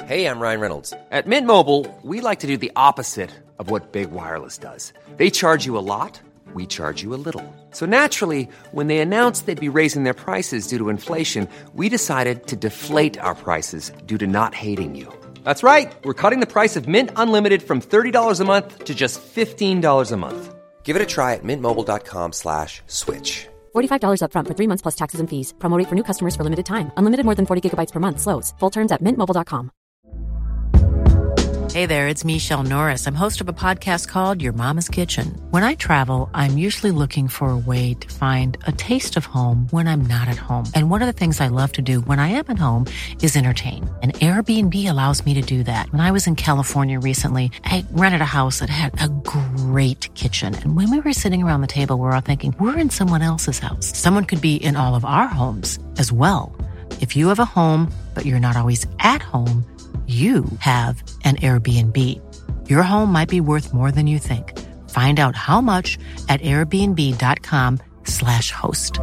Hey, I'm Ryan Reynolds. At Mint Mobile, we like to do the opposite of what Big Wireless does. They charge you a lot, we charge you a little. So naturally, when they announced they'd be raising their prices due to inflation, we decided to deflate our prices due to not hating you. That's right. We're cutting the price of Mint Unlimited from $30 a month to just $15 a month. Give it a try at mintmobile.com/switch. $45 up front for 3 months plus taxes and fees. Promo rate for new customers for limited time. Unlimited more than 40 gigabytes per month. Slows full terms at mintmobile.com. Hey there, it's Michelle Norris. I'm host of a podcast called Your Mama's Kitchen. When I travel, I'm usually looking for a way to find a taste of home when I'm not at home. And one of the things I love to do when I am at home is entertain. And Airbnb allows me to do that. When I was in California recently, I rented a house that had a great kitchen. And when we were sitting around the table, we're all thinking, we're in someone else's house. Someone could be in all of our homes as well. If you have a home, but you're not always at home, you have an Airbnb. Your home might be worth more than you think. Find out how much at airbnb.com/host.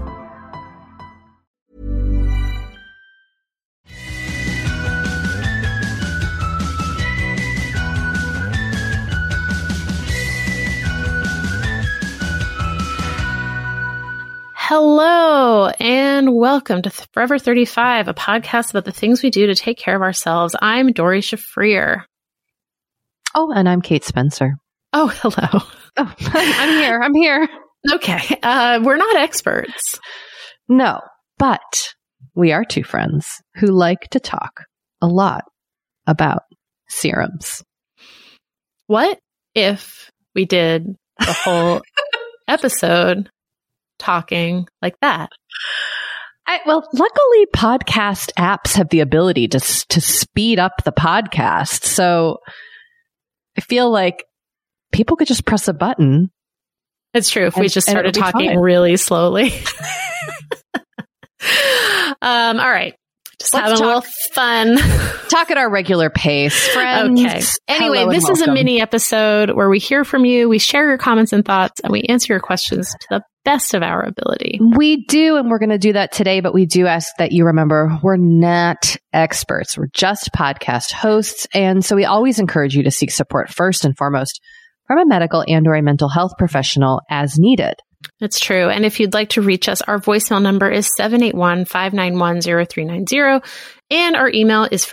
Hello, and welcome to Forever 35, a podcast about the things we do to take care of ourselves. I'm Dory Shafrir. Oh, and I'm Kate Spencer. Oh, hello. Oh, I'm here. Okay, we're not experts. No, but we are two friends who like to talk a lot about serums. What if we did the whole episode talking like that? Well, luckily podcast apps have the ability to speed up the podcast. So I feel like people could just press a button. It's true. If we just started talking really slowly. All right. Just having a little fun. Talk at our regular pace, friends. Okay. Anyway, this is a mini episode where we hear from you, we share your comments and thoughts, and we answer your questions to the best of our ability. We do, and we're going to do that today, but we do ask that you remember we're not experts. We're just podcast hosts, and so we always encourage you to seek support first and foremost from a medical and or a mental health professional as needed. It's true. And if you'd like to reach us, our voicemail number is 781-591-0390. And our email is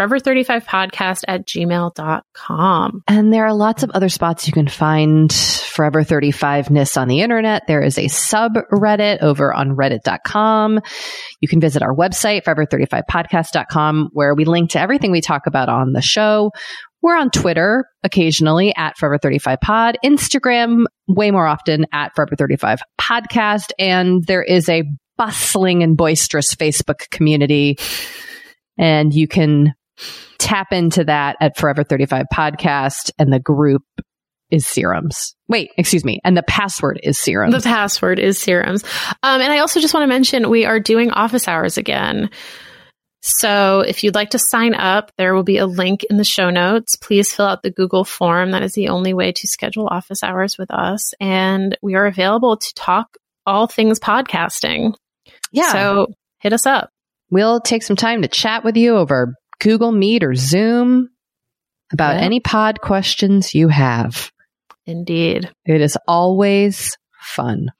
forever35podcast@gmail.com. And there are lots of other spots you can find Forever 35ness on the internet. There is a subreddit over on reddit.com. You can visit our website, forever35podcast.com, where we link to everything we talk about on the show. We're on Twitter occasionally at Forever35Pod, Instagram way more often at Forever35Podcast, and there is a bustling and boisterous Facebook community, and you can tap into that at Forever 35 Podcast, and the group is serums. Wait, excuse me. And the password is serums. The password is serums. And I also just want to mention we are doing office hours again. So if you'd like to sign up, there will be a link in the show notes. Please fill out the Google form. That is the only way to schedule office hours with us. And we are available to talk all things podcasting. Yeah. So hit us up. We'll take some time to chat with you over Google Meet or Zoom about any pod questions you have. Indeed. It is always fun.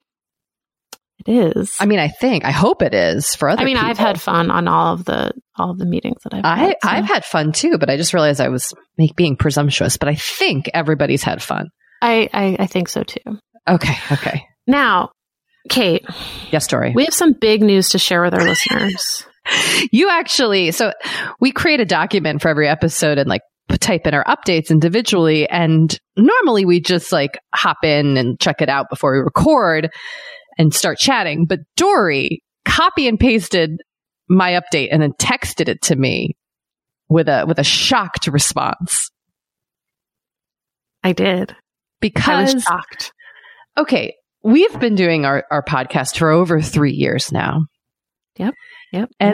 It is. I mean, I hope it is for other people. I've had fun on all of the meetings that I've had. I've had fun too, but I just realized I was being presumptuous, but I think everybody's had fun. I think so too. Okay. Now, Kate. Yes, Dory. We have some big news to share with our listeners. So we create a document for every episode and type in our updates individually. And normally we just hop in and check it out before we record and start chatting. But Dory copy and pasted my update and then texted it to me with a shocked response. I did. Because I was shocked. Okay, we've been doing our podcast for over 3 years now. Yep. And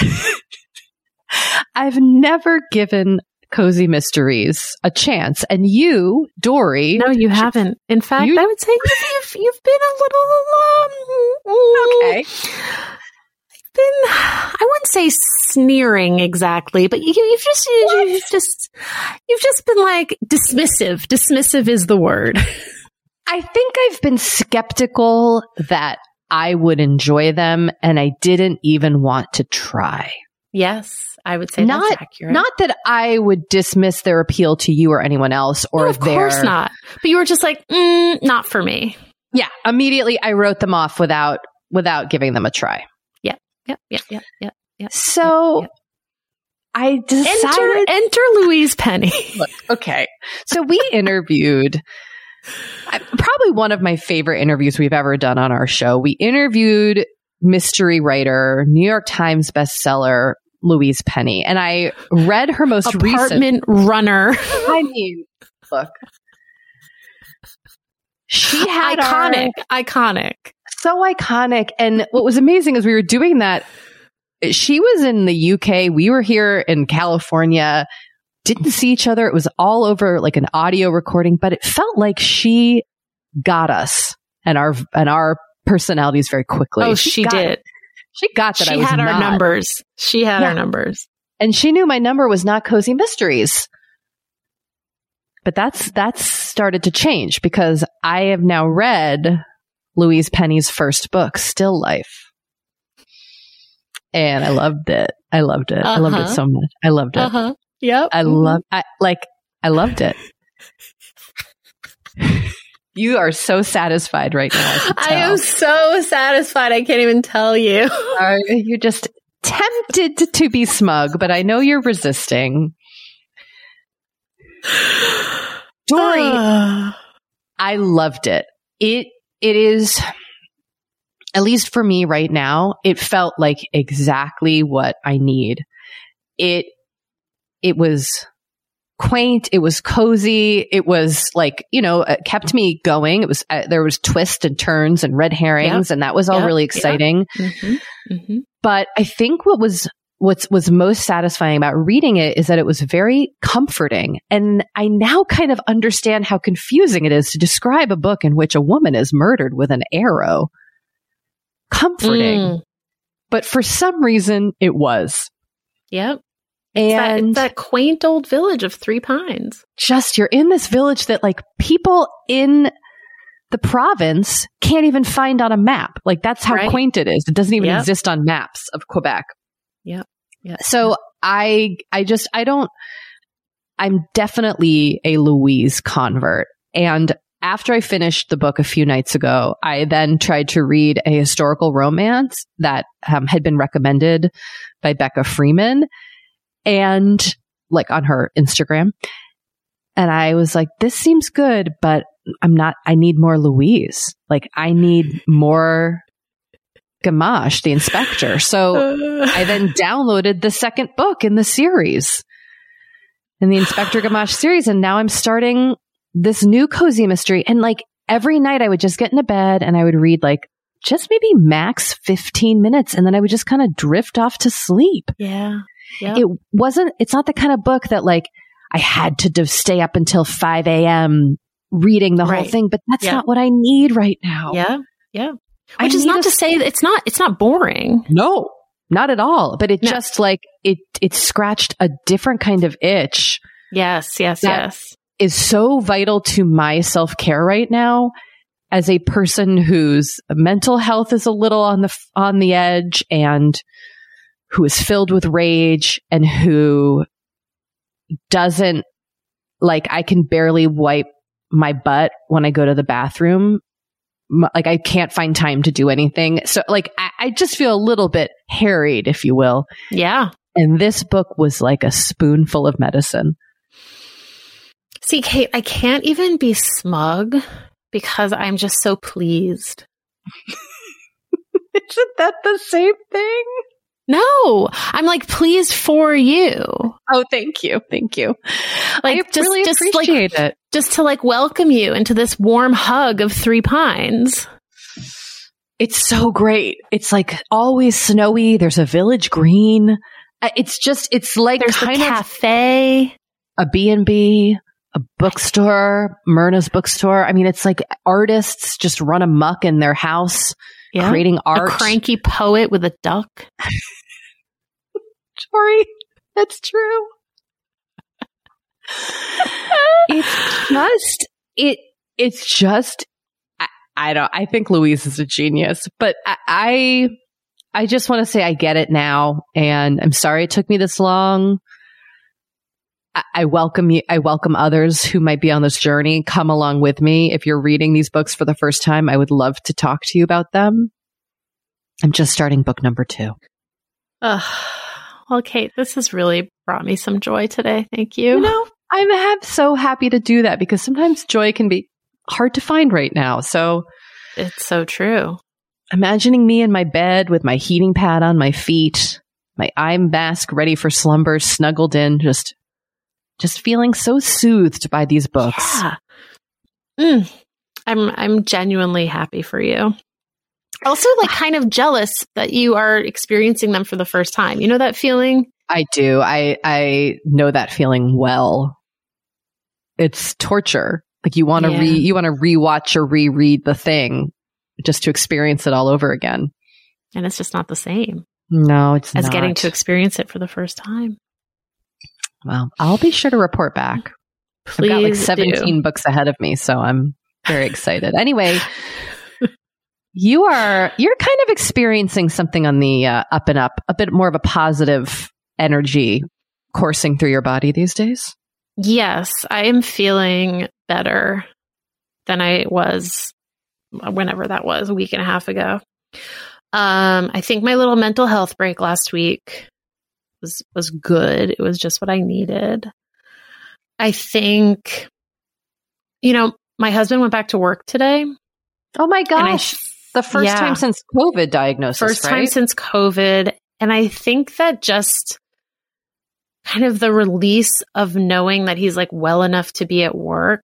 I've never given Cozy Mysteries a chance. And you, Dory. No, you haven't. In fact, I would say you've been a little, okay. been, I wouldn't say sneering exactly, but you've just been like dismissive. Dismissive is the word. I think I've been skeptical that I would enjoy them, and I didn't even want to try. Yes, I would say that's accurate. Not that I would dismiss their appeal to you or anyone else, or of course not. But you were just like, not for me. Yeah, immediately I wrote them off without giving them a try. Yep. So I decided enter Louise Penny. Look, okay. So we interviewed probably one of my favorite interviews we've ever done on our show. We interviewed mystery writer, New York Times bestseller Louise Penny, and I read her most recent Apartment Runner. I mean, look. She had iconic. So iconic. And what was amazing is we were doing that. She was in the UK. We were here in California. Didn't see each other. It was all over like an audio recording, but it felt like she got us and our personalities very quickly. Oh, she did. She got that. She had our numbers. She had our numbers. And she knew my number was not Cozy Mysteries. But that's started to change because I have now read Louise Penny's first book, Still Life. And I loved it. I loved it so much. I loved it. Yep. I loved it. You are so satisfied right now. I am so satisfied. I can't even tell you. You're just tempted to be smug, but I know you're resisting. Dory, I loved it. It is, at least for me right now, it felt like exactly what I need. It was quaint. It was cozy. It was like, it kept me going. It was, there was twists and turns and red herrings, and that was all really exciting. But I think what's most satisfying about reading it is that it was very comforting. And I now kind of understand how confusing it is to describe a book in which a woman is murdered with an arrow. Comforting. But for some reason, it was. Yep. And it's that quaint old village of Three Pines. Just, you're in this village that like people in the province can't even find on a map. Like that's how quaint it is. It doesn't even exist on maps of Quebec. Yep. Yeah. So I'm definitely a Louise convert. And after I finished the book a few nights ago, I then tried to read a historical romance that had been recommended by Becca Freeman and like on her Instagram. And I was like, this seems good, but I need more Louise. Like I need more Gamache, the inspector. So I then downloaded the second book in the series, in the Inspector Gamache series. And now I'm starting this new cozy mystery. And like every night I would just get into bed and I would read like just maybe max 15 minutes. And then I would just kind of drift off to sleep. Yeah. Yep. It's not the kind of book that like I had to stay up until 5 a.m. reading the whole thing, but that's not what I need right now. Yeah. Yeah. Which is not to say that it's not boring. No, not at all. But it just like it scratched a different kind of itch. Yes. Is so vital to my self-care right now as a person whose mental health is a little on the edge and who is filled with rage and who doesn't like, I can barely wipe my butt when I go to the bathroom. Like I can't find time to do anything. So like, I just feel a little bit harried, if you will. Yeah. And this book was like a spoonful of medicine. See, Kate, I can't even be smug because I'm just so pleased. Isn't that the same thing? No, I'm like pleased for you. Oh, thank you. Thank you. Like, I really appreciate it. Just to like welcome you into this warm hug of Three Pines. It's so great. It's like always snowy. There's a village green. It's like there's kind a cafe, a B&B, a bookstore, Myrna's bookstore. I mean, it's like artists just run amok in their house creating art. A cranky poet with a duck. Tori, that's true. It's just, I think Louise is a genius, but I just want to say I get it now, and I'm sorry it took me this long. I welcome you. I welcome others who might be on this journey. Come along with me. If you're reading these books for the first time, I would love to talk to you about them. I'm just starting book number 2. Well, Kate, this has really brought me some joy today. Thank you. You know, I'm so happy to do that because sometimes joy can be hard to find right now. So it's so true. Imagining me in my bed with my heating pad on my feet, my eye mask ready for slumber, snuggled in, just feeling so soothed by these books. Yeah. I'm genuinely happy for you. Also, like, kind of jealous that you are experiencing them for the first time. You know that feeling? I do. I know that feeling well. It's torture. Like you want to rewatch or reread the thing just to experience it all over again. And it's just not the same. No, it's not. As getting to experience it for the first time. Well, I'll be sure to report back. Please I've got like 17 books ahead of me, so I'm very excited. Anyway, you're kind of experiencing something on the up and up, a bit more of a positive energy coursing through your body these days. Yes, I am feeling better than I was whenever that was, a week and a half ago. I think my little mental health break last week was good. It was just what I needed. I think, my husband went back to work today. Oh my gosh. The first time since COVID diagnosis, First time since COVID. And I think that just kind of the release of knowing that he's like well enough to be at work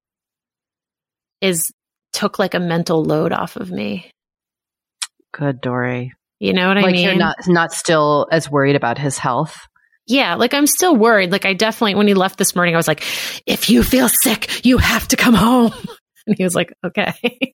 took like a mental load off of me. Good, Dory. You know what I mean? You're not still as worried about his health. Yeah, like I'm still worried. Like I definitely, when he left this morning, I was like, if you feel sick, you have to come home. And he was like, okay.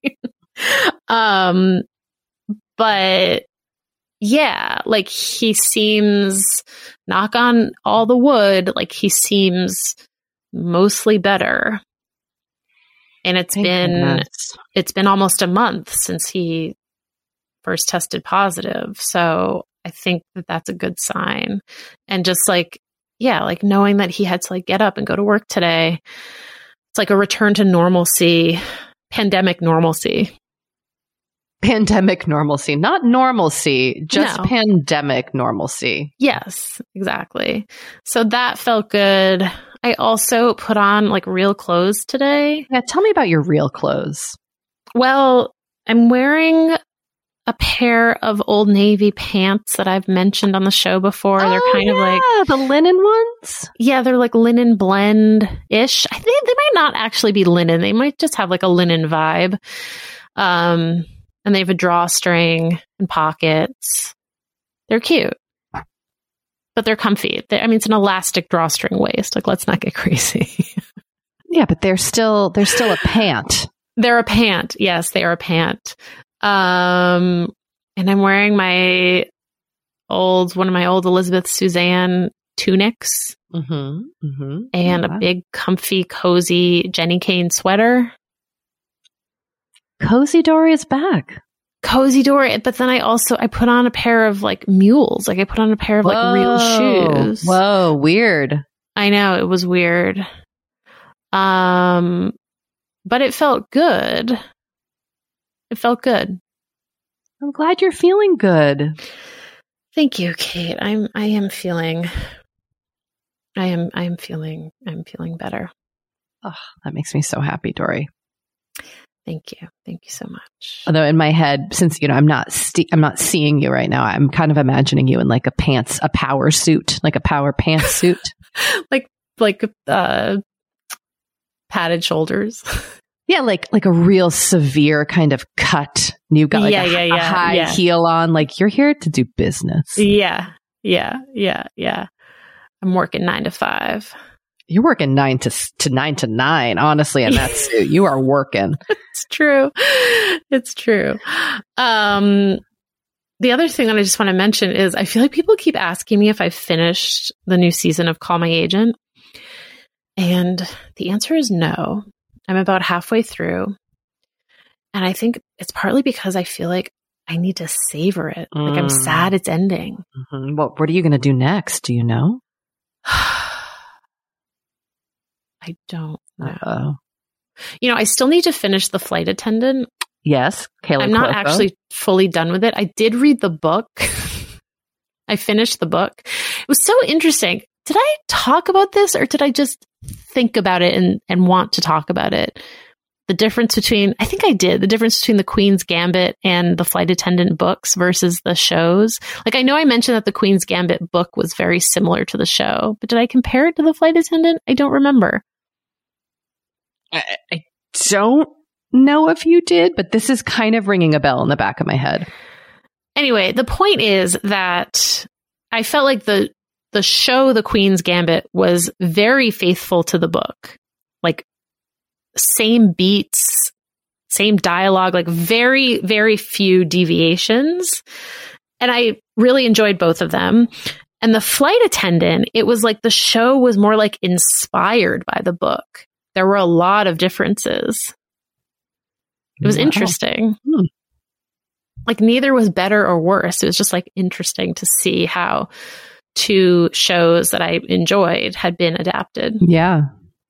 But yeah, like he seems, knock on all the wood, like he seems mostly better. And it's been almost a month since he first tested positive. So I think that that's a good sign. And just like, yeah, like knowing that he had to like get up and go to work today, it's like a return to normalcy, pandemic normalcy. Pandemic normalcy, not normalcy, just pandemic normalcy. Yes, exactly. So that felt good. I also put on like real clothes today. Yeah, tell me about your real clothes. Well, I'm wearing a pair of Old Navy pants that I've mentioned on the show before. They're kind of like the linen ones. Yeah, they're like linen blend-ish. I think they might not actually be linen. They might just have like a linen vibe. And they have a drawstring and pockets. They're cute, but they're comfy. It's an elastic drawstring waist. Like, let's not get crazy. Yeah, but they're still a pant. They're a pant. Yes, they are a pant. And I'm wearing one of my old Elizabeth Suzanne tunics, and a big, comfy, cozy Jenny Kane sweater. Cozy Dory is back. Cozy Dory, but then I put on a pair of like mules. Like I put on a pair of like real shoes. Whoa, weird. I know, it was weird. But it felt good. It felt good. I'm glad you're feeling good. Thank you, Kate. I am feeling better. Oh, that makes me so happy, Dory. Thank you. Thank you so much. Although in my head, since I'm not seeing you right now, I'm kind of imagining you in like a power suit, like a power pants suit, like padded shoulders. Yeah, like a real severe kind of cut. And you've got like a high heel on. Like you're here to do business. Yeah. I'm working 9 to 5. You're working 9 to 9, honestly, in that suit. You are working. It's true. It's true. The other thing that I just want to mention is I feel like people keep asking me if I've finished the new season of Call My Agent. And the answer is no. I'm about halfway through. And I think it's partly because I feel like I need to savor it. Like I'm sad it's ending. Mm-hmm. What are you going to do next? Do you know? I don't know. You know, I still need to finish The Flight Attendant. Yes. I'm not actually fully done with it. I did read the book. I finished the book. It was so interesting. Did I talk about this or did I just think about it and want to talk about it? The difference between, I think I did, the difference between the Queen's Gambit and the Flight Attendant books versus the shows. Like, I know I mentioned that the Queen's Gambit book was very similar to the show, but did I compare it to the Flight Attendant? I don't remember. I don't know if you did, but this is kind of ringing a bell in the back of my head. Anyway, the point is that I felt like the show, The Queen's Gambit, was very faithful to the book. Like, same beats, same dialogue, like very, very few deviations. And I really enjoyed both of them. And The Flight Attendant, it was like the show was more like inspired by the book. There were a lot of differences. It was interesting. Like neither was better or worse. It was just like interesting to see how two shows that I enjoyed had been adapted. Yeah.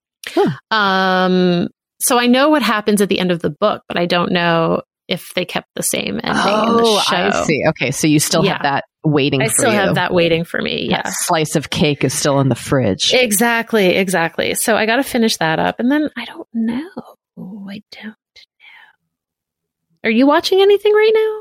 Huh. So I know what happens at the end of the book, but I don't know if they kept the same ending in the show. I see. Okay, so you still have that waiting for you. I still have that waiting for me, That slice of cake is still in the fridge. Exactly. So I got to finish that up. And then I don't know. I don't know. Are you watching anything right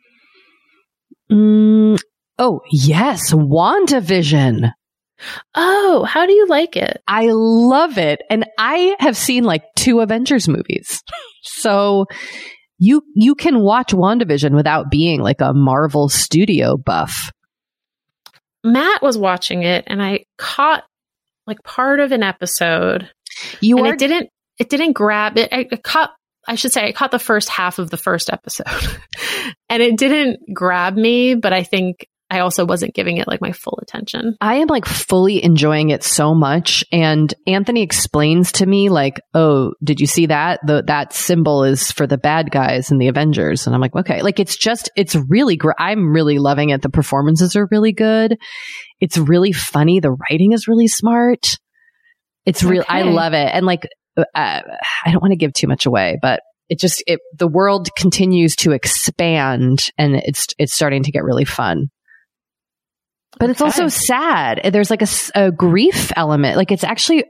now? Oh, yes. WandaVision. Oh, how do you like it? I love it. And I have seen like 2 Avengers movies. So you can watch WandaVision without being like a Marvel studio buff. Matt was watching it and I caught like part of an episode. It didn't grab it. I caught the first half of the first episode and it didn't grab me, but I think I also wasn't giving it like my full attention. I am like fully enjoying it so much. And Anthony explains to me like, oh, did you see that? That symbol is for the bad guys in the Avengers. And I'm like, okay, like it's really great. I'm really loving it. The performances are really good. It's really funny. The writing is really smart. It's real. I love it. And like, I don't want to give too much away, but the world continues to expand and it's starting to get really fun. But it's also sad. There's like a grief element. Like it's actually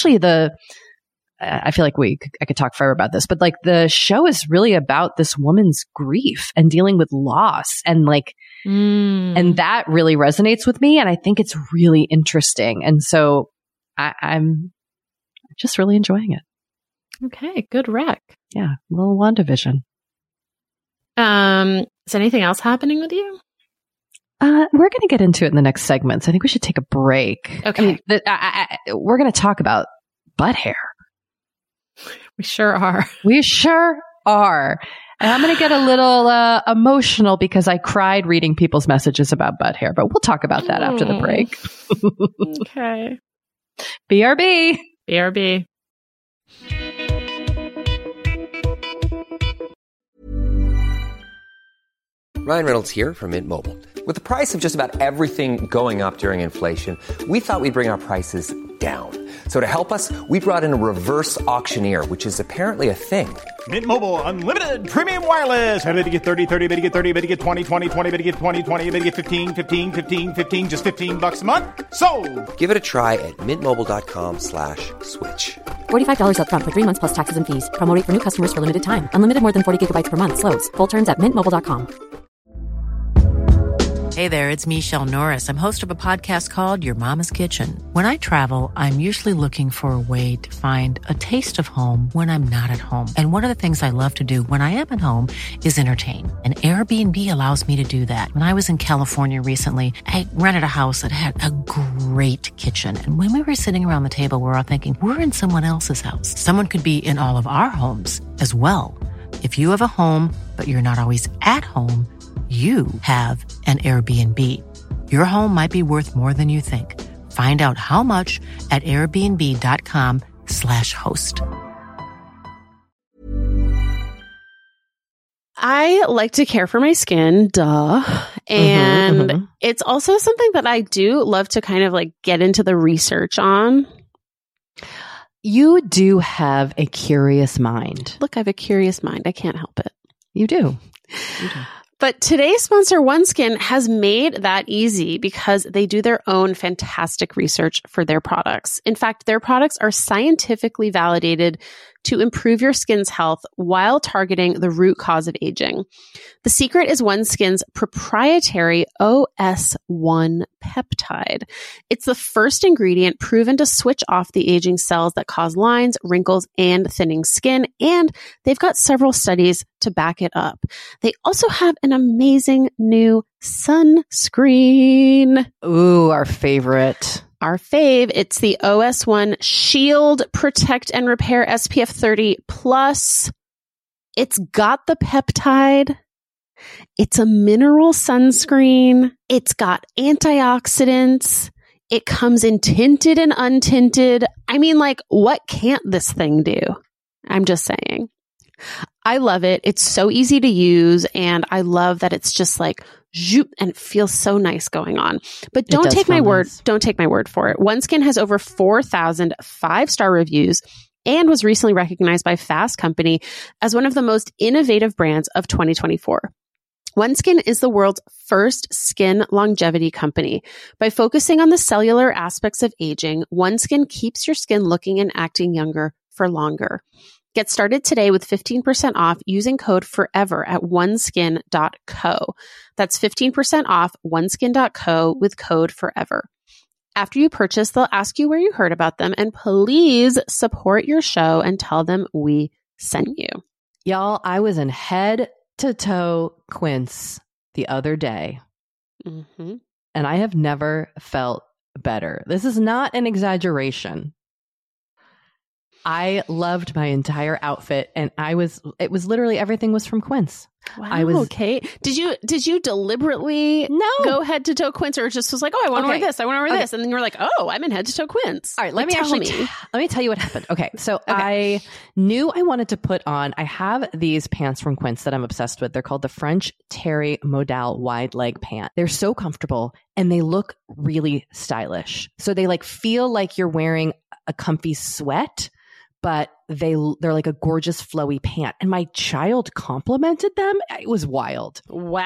I feel like I could talk forever about this, but like the show is really about this woman's grief and dealing with loss and like, and that really resonates with me. And I think it's really interesting. And so I'm just really enjoying it. Okay. Good rec. Yeah. A little WandaVision. Is anything else happening with you? We're going to get into it in the next segment. So I think we should take a break. Okay. We're going to talk about butt hair. We sure are. And I'm going to get a little emotional because I cried reading people's messages about butt hair, but we'll talk about that after the break. Okay. BRB. Ryan Reynolds here from Mint Mobile. With the price of just about everything going up during inflation, we thought we'd bring our prices down. So to help us, we brought in a reverse auctioneer, which is apparently a thing. Mint Mobile Unlimited Premium Wireless. How to get 30, 30, bit to get 30, bit to get 20, 20, 20, bit to get 20, 20, bit to get 15, 15, 15, 15, just $15 a month? Sold! Give it a try at mintmobile.com/switch. $45 up front for 3 months plus taxes and fees. Promo rate for new customers for limited time. Unlimited more than 40 gigabytes per month. Slows full terms at mintmobile.com. Hey there, it's Michelle Norris. I'm host of a podcast called Your Mama's Kitchen. When I travel, I'm usually looking for a way to find a taste of home when I'm not at home. And one of the things I love to do when I am at home is entertain. And Airbnb allows me to do that. When I was in California recently, I rented a house that had a great kitchen. And when we were sitting around the table, we were all thinking, we're in someone else's house. Someone could be in all of our homes as well. If you have a home, but you're not always at home, you have an Airbnb. Your home might be worth more than you think. Find out how much at airbnb.com/host. I like to care for my skin, duh. And it's also something that I do love to kind of like get into the research on. You do have a curious mind. Look, I have a curious mind. I can't help it. You do. But today's sponsor, OneSkin, has made that easy because they do their own fantastic research for their products. In fact, their products are scientifically validated to improve your skin's health while targeting the root cause of aging. The secret is OneSkin's proprietary OS1 peptide. It's the first ingredient proven to switch off the aging cells that cause lines, wrinkles, and thinning skin, and they've got several studies to back it up. They also have an amazing new sunscreen. Ooh, our favorite. Our fave, it's the OS1 Shield Protect and Repair SPF 30 Plus. It's got the peptide. It's a mineral sunscreen. It's got antioxidants. It comes in tinted and untinted. I mean, like, what can't this thing do? I'm just saying. I love it. It's so easy to use, and I love that it's just like zoop, and it feels so nice going on. But don't take my word. Don't take my word for it. OneSkin has over 4,000 5-star reviews and was recently recognized by Fast Company as one of the most innovative brands of 2024. OneSkin is the world's first skin longevity company. By focusing on the cellular aspects of aging, OneSkin keeps your skin looking and acting younger for longer. Get started today with 15% off using code FOREVER at oneskin.co. That's 15% off oneskin.co with code FOREVER. After you purchase, they'll ask you where you heard about them, and please support your show and tell them we sent you. Y'all, I was in head to toe Quince the other day, and I have never felt better. This is not an exaggeration. I loved my entire outfit, and it was literally everything was from Quince. Wow. Okay. Did you deliberately go head to toe Quince, or just was like, oh, I want to wear this, I want to wear this, and then you were like, oh, I'm in head to toe Quince. All right, let me tell you what happened. Okay, so I knew I wanted to put on. I have these pants from Quince that I'm obsessed with. They're called the French Terry Modal wide leg pant. They're so comfortable, and they look really stylish. So they like feel like you're wearing a comfy sweat, but they're like a gorgeous flowy pant. And my child complimented them. It was wild.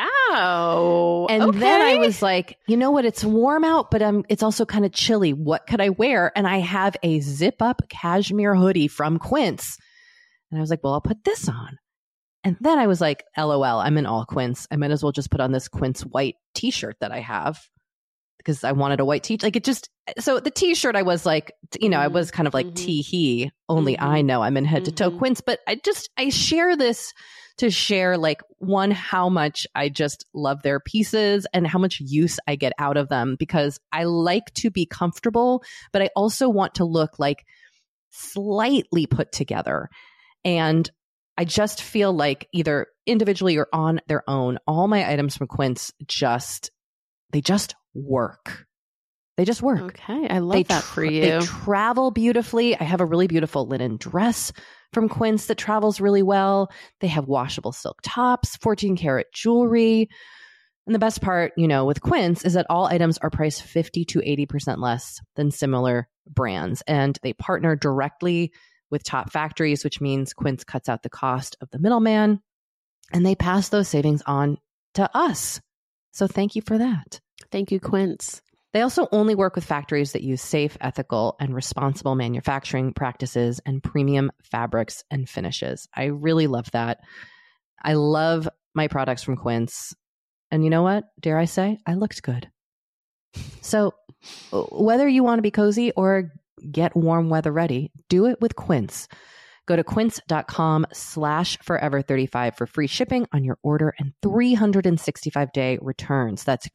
Wow. And then I was like, you know what? It's warm out, but it's also kind of chilly. What could I wear? And I have a zip up cashmere hoodie from Quince. And I was like, well, I'll put this on. And then I was like, LOL, I'm in all Quince. I might as well just put on this Quince white t-shirt that I have, because I wanted a white t-shirt. Like so the t-shirt, I was like, I was kind of like tee-hee, only I know I'm in head to toe Quince. But I share this to share, like, one, how much I just love their pieces and how much use I get out of them, because I like to be comfortable, but I also want to look like slightly put together. And I just feel like either individually or on their own, all my items from Quince they just work. They just work. Okay. I love that for you. They travel beautifully. I have a really beautiful linen dress from Quince that travels really well. They have washable silk tops, 14 karat jewelry. And the best part, with Quince is that all items are priced 50 to 80% less than similar brands. And they partner directly with top factories, which means Quince cuts out the cost of the middleman, and they pass those savings on to us. So thank you for that. Thank you, Quince. They also only work with factories that use safe, ethical, and responsible manufacturing practices and premium fabrics and finishes. I really love that. I love my products from Quince. And you know what? Dare I say, I looked good. So whether you want to be cozy or get warm weather ready, do it with Quince. Go to quince.com/forever35 for free shipping on your order and 365-day returns. That's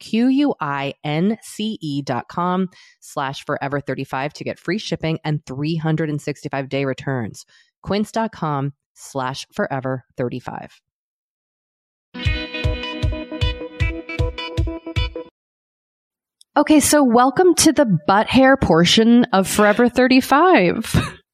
QUINCE.com/forever35 to get free shipping and 365-day returns. Quince.com/forever35. Okay, so welcome to the butt hair portion of Forever 35.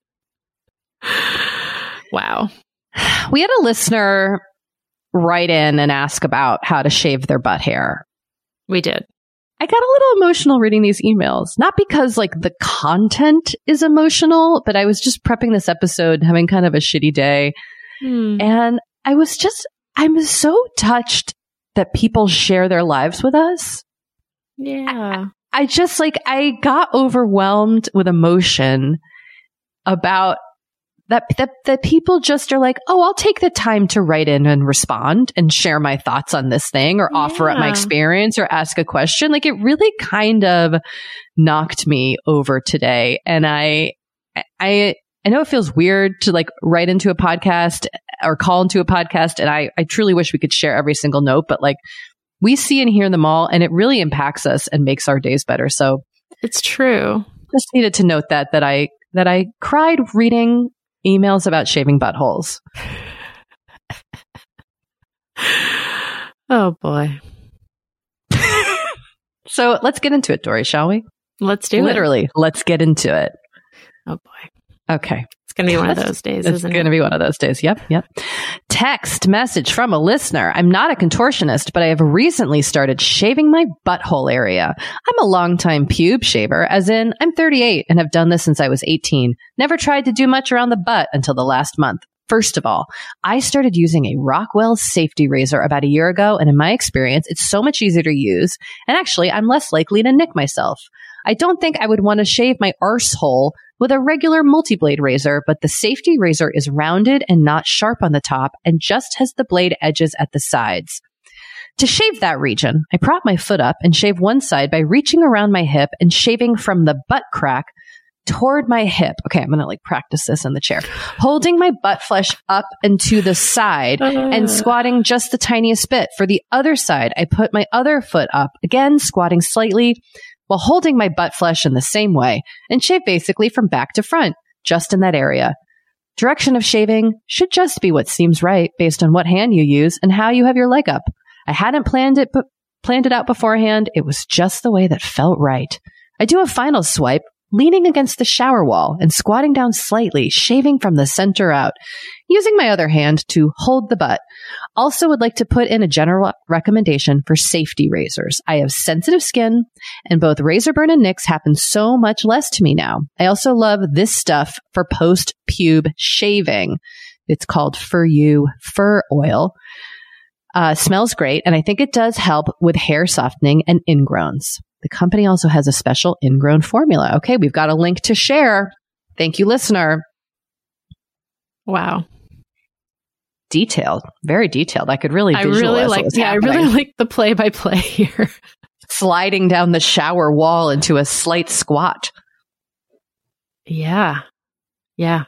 Wow. We had a listener write in and ask about how to shave their butt hair. We did. I got a little emotional reading these emails, not because like the content is emotional, but I was just prepping this episode, having kind of a shitty day. And I'm so touched that people share their lives with us. Yeah. I got overwhelmed with emotion about that people just are like, oh, I'll take the time to write in and respond and share my thoughts on this thing or offer up my experience or ask a question. Like, it really kind of knocked me over today. And I know it feels weird to like write into a podcast or call into a podcast. And I truly wish we could share every single note, but like we see and hear them all and it really impacts us and makes our days better. So it's true. Just needed to note that I cried reading emails about shaving buttholes. Oh boy. So let's get into it, Dory, shall we? Let's do it. Literally, let's get into it. Oh boy. Okay. It's going to be one of those days, isn't it? It's going to be one of those days. Yep. Text message from a listener. I'm not a contortionist, but I have recently started shaving my butthole area. I'm a longtime pube shaver, as in I'm 38 and have done this since I was 18. Never tried to do much around the butt until the last month. First of all, I started using a Rockwell safety razor about a year ago, and in my experience, it's so much easier to use, and actually, I'm less likely to nick myself. I don't think I would want to shave my arsehole with a regular multi-blade razor, but the safety razor is rounded and not sharp on the top and just has the blade edges at the sides. To shave that region, I prop my foot up and shave one side by reaching around my hip and shaving from the butt crack toward my hip. Okay, I'm going to like practice this in the chair. Holding my butt flesh up and to the side and squatting just the tiniest bit. For the other side, I put my other foot up, again squatting slightly, while holding my butt flesh in the same way and shave basically from back to front, just in that area. Direction of shaving should just be what seems right based on what hand you use and how you have your leg up. I hadn't planned it out beforehand. It was just the way that felt right. I do a final swipe, leaning against the shower wall and squatting down slightly, shaving from the center out, using my other hand to hold the butt. Also would like to put in a general recommendation for safety razors. I have sensitive skin and both razor burn and nicks happen so much less to me now. I also love this stuff for post-pube shaving. It's called For You Fur Oil. Smells great, and I think it does help with hair softening and ingrowns. The company also has a special ingrown formula. Okay, we've got a link to share. Thank you, listener. Wow. Detailed, very detailed. I could really visualize what was happening. I really like the play-by-play here. Sliding down the shower wall into a slight squat. Yeah. Yeah.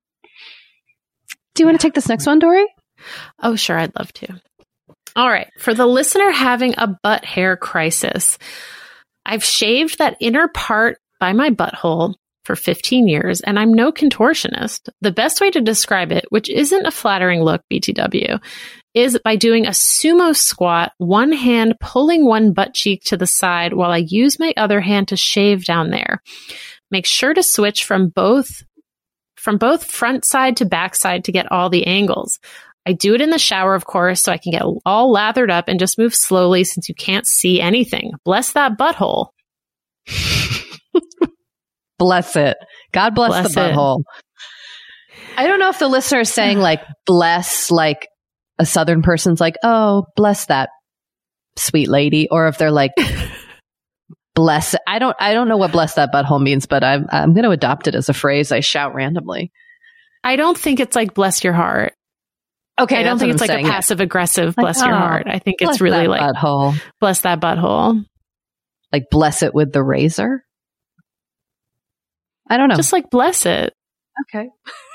Do you want to take this next one, Dory? Oh, sure. I'd love to. All right. For the listener having a butt hair crisis, I've shaved that inner part by my butthole for 15 years, and I'm no contortionist. The best way to describe it, which isn't a flattering look, BTW, is by doing a sumo squat, one hand pulling one butt cheek to the side while I use my other hand to shave down there. Make sure to switch from both front side to back side to get all the angles. I do it in the shower, of course, so I can get all lathered up and just move slowly since you can't see anything. Bless that butthole. Bless it. God bless the butthole. I don't know if the listener is saying like bless, like a Southern person's like, oh, bless that sweet lady, or if they're like bless it. I don't know what bless that butthole means, but I'm going to adopt it as a phrase I shout randomly. I don't think it's like bless your heart. Okay, I don't think it's like a passive aggressive bless your heart. I think it's really like butthole. Bless that butthole. Like bless it with the razor? I don't know. Just like bless it. Okay.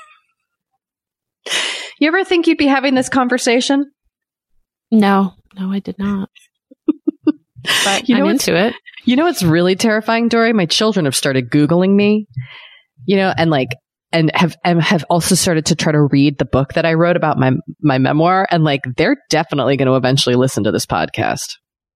You ever think you'd be having this conversation? No, I did not. But I'm into it. You know what's really terrifying, Dory? My children have started Googling me, and have also started to try to read the book that I wrote about my memoir, and they're definitely going to eventually listen to this podcast.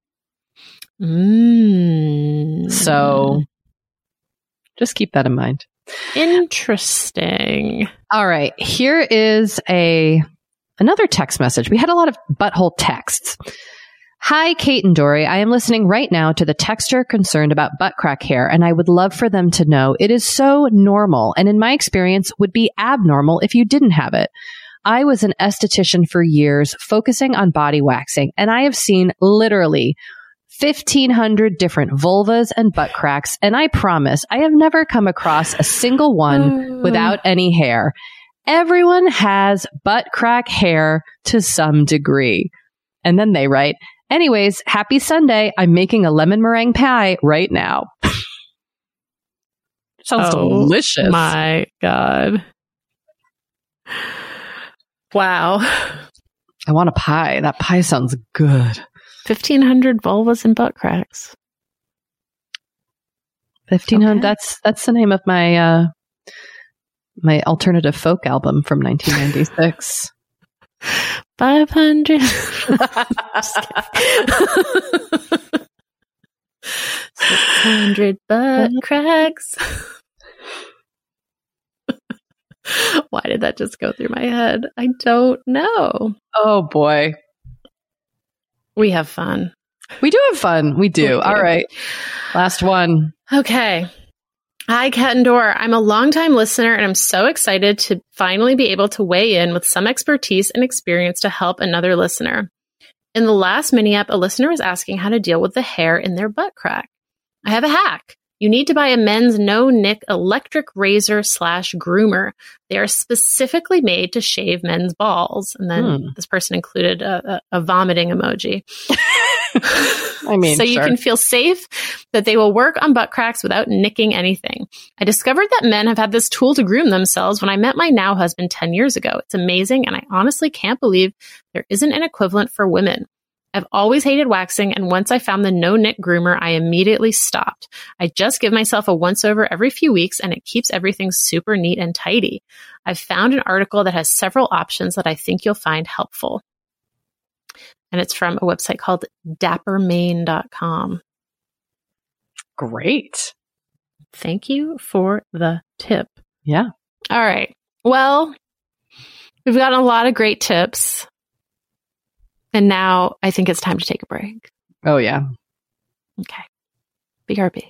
So just keep that in mind. Interesting. All right. Here is another text message. We had a lot of butthole texts. Hi, Kate and Dory. I am listening right now to the texter concerned about butt crack hair, and I would love for them to know it is so normal, and in my experience would be abnormal if you didn't have it. I was an esthetician for years, focusing on body waxing, and I have seen literally 1,500 different vulvas and butt cracks, and I promise I have never come across a single one without any hair. Everyone has butt crack hair to some degree. And then they write, anyways, happy Sunday. I'm making a lemon meringue pie right now. Sounds delicious. My God. Wow. I want a pie. That pie sounds good. 1,500 vulvas and butt cracks. 1,500. Okay. That's the name of my my alternative folk album from 1996. 500. 600 butt cracks. Why did that just go through my head? I don't know. Oh boy. We have fun. We do have fun. We do. All right. Last one. Okay. Hi, Kat and Dora. I'm a longtime listener, and I'm so excited to finally be able to weigh in with some expertise and experience to help another listener. In the last mini-app, a listener was asking how to deal with the hair in their butt crack. I have a hack. You need to buy a men's no-nick electric razor / groomer. They are specifically made to shave men's balls. And then this person included a vomiting emoji. I mean, so you can feel safe that they will work on butt cracks without nicking anything. I discovered that men have had this tool to groom themselves when I met my now husband 10 years ago. It's amazing, and I honestly can't believe there isn't an equivalent for women. I've always hated waxing, and once I found the no-nick groomer, I immediately stopped. I just give myself a once-over every few weeks, and it keeps everything super neat and tidy. I've found an article that has several options that I think you'll find helpful. And it's from a website called dappermane.com. Great. Thank you for the tip. Yeah. All right. Well, we've gotten a lot of great tips. And now I think it's time to take a break. Oh, yeah. Okay. BRB.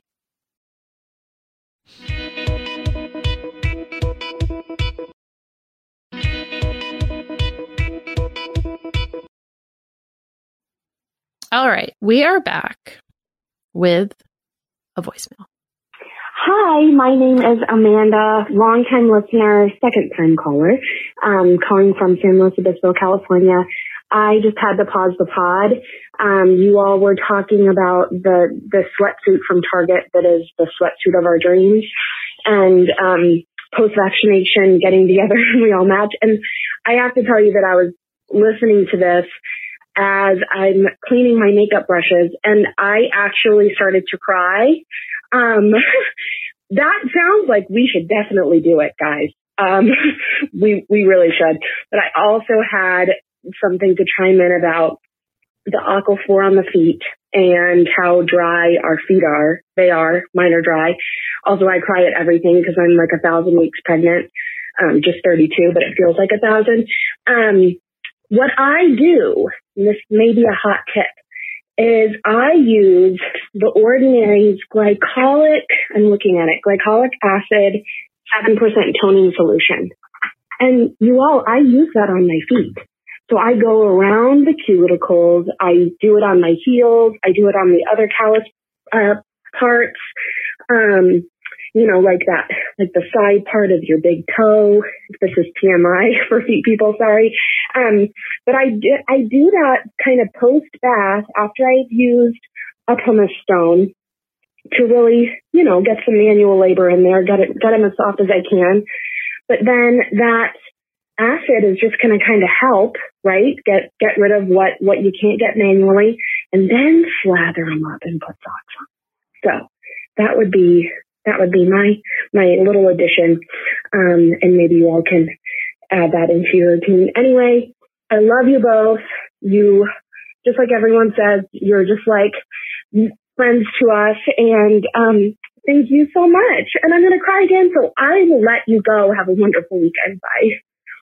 All right. We are back with a voicemail. Hi, my name is Amanda, longtime listener, second-time caller, calling from San Luis Obispo, California. I just had to pause the pod. You all were talking about the sweatsuit from Target that is the sweatsuit of our dreams, and post-vaccination getting together and we all match. And I have to tell you that I was listening to this as I'm cleaning my makeup brushes, and I actually started to cry. That sounds like we should definitely do it, guys. We really should. But I also had something to chime in about the Aquaphor on the feet and how dry our feet are. They are. Mine are dry. Also, I cry at everything because I'm like 1,000 weeks pregnant. Just 32, but it feels like 1,000. What I do, and this may be a hot tip, is I use the Ordinary's glycolic acid 7% toning solution. And you all, I use that on my feet. So I go around the cuticles, I do it on my heels, I do it on the other callus parts. like that, like the side part of your big toe. This is TMI for feet people, sorry. But I do that kind of post bath after I've used a pumice stone to really, get some manual labor in there, get them as soft as I can. But then that acid is just going to kind of help, right? Get rid of what you can't get manually, and then slather them up and put socks on. So that would be my little addition. And maybe you all can add that into your routine. Anyway, I love you both. You, just like everyone says, you're just like friends to us. And thank you so much. And I'm going to cry again, so I will let you go. Have a wonderful weekend. Bye.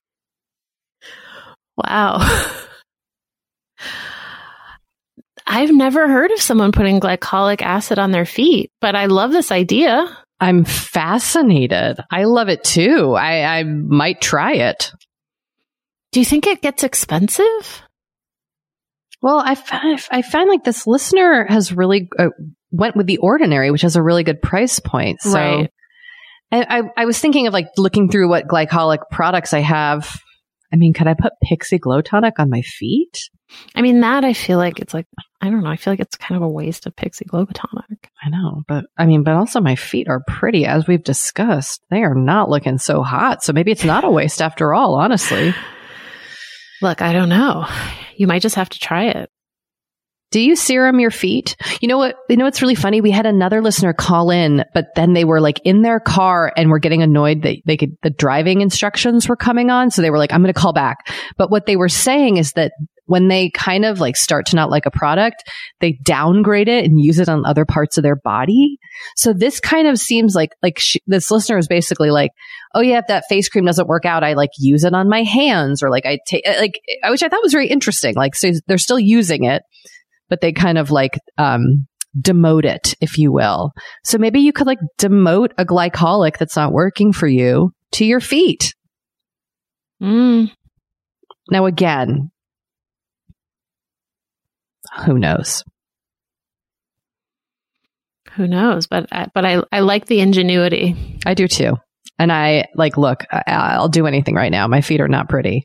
Wow. I've never heard of someone putting glycolic acid on their feet, but I love this idea. I'm fascinated. I love it too. I might try it. Do you think it gets expensive? Well, I find like this listener has really went with The Ordinary, which has a really good price point. So right. I was thinking of like looking through what glycolic products I have. I mean, could I put Pixie Glow Tonic on my feet? I mean, that I feel like it's like, I don't know. I feel like it's kind of a waste of Pixie Glow Tonic. I know, but also my feet are pretty, as we've discussed. They are not looking so hot. So maybe it's not a waste after all, honestly. Look, I don't know. You might just have to try it. Do you serum your feet? You know what's really funny? We had another listener call in, but then they were like in their car and were getting annoyed that the driving instructions were coming on. So they were like, I'm going to call back. But what they were saying is that when they kind of like start to not like a product, they downgrade it and use it on other parts of their body. So this kind of seems like this listener is basically like, oh yeah, if that face cream doesn't work out, I like use it on my hands, or like I take like, which I thought was very interesting. Like, so they're still using it, but they kind of like demote it, if you will. So maybe you could like demote a glycolic that's not working for you to your feet. Now again, who knows? Who knows? But I like the ingenuity. I do too. And I like, look, I'll do anything right now. My feet are not pretty.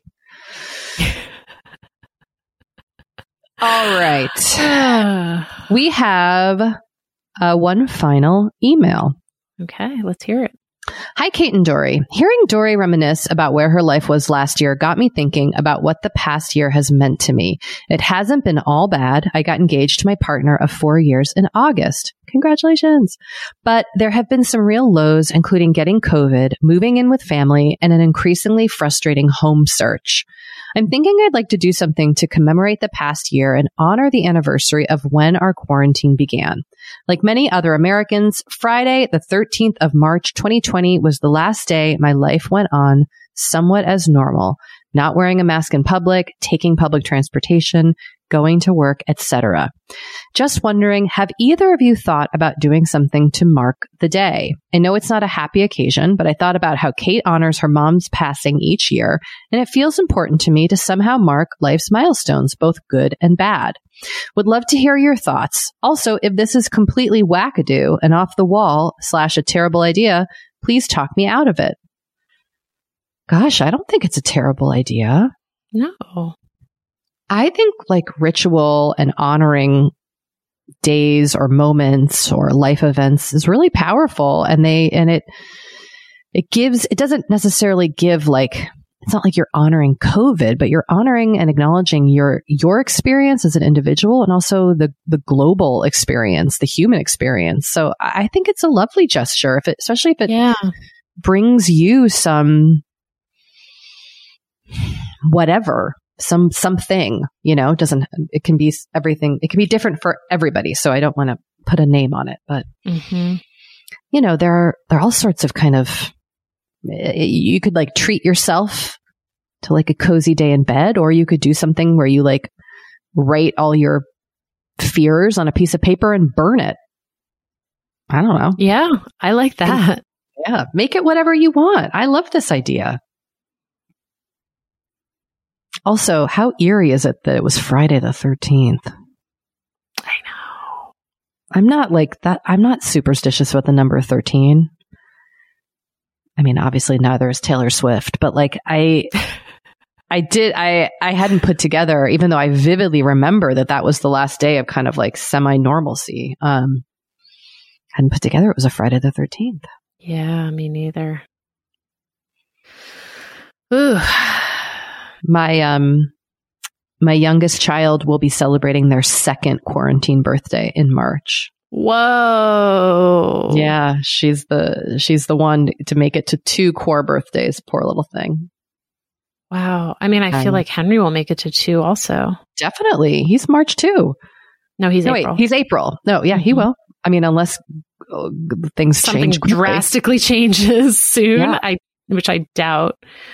All right. We have one final email. Okay, let's hear it. Hi, Kate and Dory. Hearing Dory reminisce about where her life was last year got me thinking about what the past year has meant to me. It hasn't been all bad. I got engaged to my partner of 4 years in August. Congratulations. But there have been some real lows, including getting COVID, moving in with family, and an increasingly frustrating home search. I'm thinking I'd like to do something to commemorate the past year and honor the anniversary of when our quarantine began. Like many other Americans, Friday, the 13th of March, 2020 was the last day my life went on somewhat as normal, not wearing a mask in public, taking public transportation, going to work, etc. Just wondering, have either of you thought about doing something to mark the day? I know it's not a happy occasion, but I thought about how Kate honors her mom's passing each year, and it feels important to me to somehow mark life's milestones, both good and bad. Would love to hear your thoughts. Also, if this is completely wackadoo and off the wall / a terrible idea, please talk me out of it. Gosh, I don't think it's a terrible idea. No. I think like ritual and honoring days or moments or life events is really powerful, and it doesn't necessarily give like, it's not like you're honoring COVID, but you're honoring and acknowledging your experience as an individual and also the global experience, the human experience. So I think it's a lovely gesture, especially if it brings you some whatever. Something, it can be everything. It can be different for everybody. So I don't want to put a name on it, but there are all sorts of kind of, you could like treat yourself to like a cozy day in bed, or you could do something where you like write all your fears on a piece of paper and burn it. I don't know. Yeah, I like that. Yeah. Make it whatever you want. I love this idea. Also, how eerie is it that it was Friday the 13th? I know. I'm not like that. I'm not superstitious about the number 13. I mean, obviously neither is Taylor Swift, but like I hadn't put together, even though I vividly remember that was the last day of kind of like semi-normalcy. Hadn't put together it was a Friday the 13th. Yeah, me neither. Ooh. My youngest child will be celebrating their second quarantine birthday in March. Whoa. Yeah, she's the one to make it to 2 core birthdays. Poor little thing. Wow. I mean, I feel like Henry will make it to 2 also. Definitely. He's March too. No, he's April. Wait, he's April. No, yeah, he will. I mean, unless things something change quickly. Drastically changes soon, Yeah. which I doubt.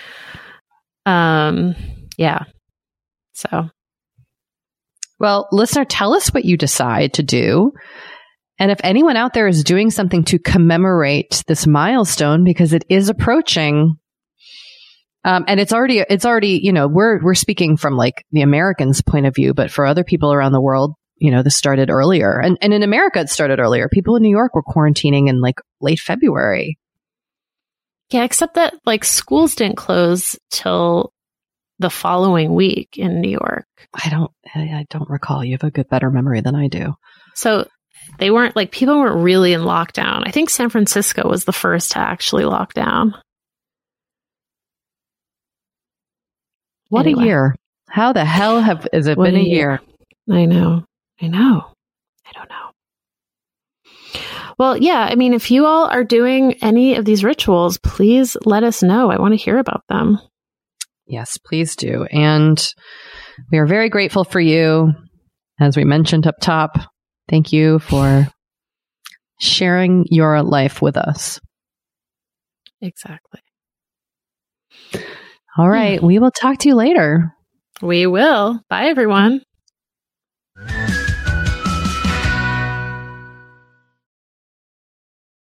Yeah. So. Well, listener, tell us what you decide to do. And if anyone out there is doing something to commemorate this milestone, because it is approaching, and it's already, you know, we're speaking from like the Americans' point of view, but for other people around the world, you know, this started earlier. And in America, it started earlier. People in New York were quarantining in like late February. Yeah, except that like schools didn't close till the following week in New York. I don't recall. You have a better memory than I do. So they weren't like, people weren't really in lockdown. I think San Francisco was the first to actually lock down. What a year. How the hell has it been a year? I know. I don't know. Well, yeah, I mean, if you all are doing any of these rituals, please let us know. I want to hear about them. Yes, please do. And we are very grateful for you. As we mentioned up top, thank you for sharing your life with us. Exactly. All right. We will talk to you later. We will. Bye, everyone.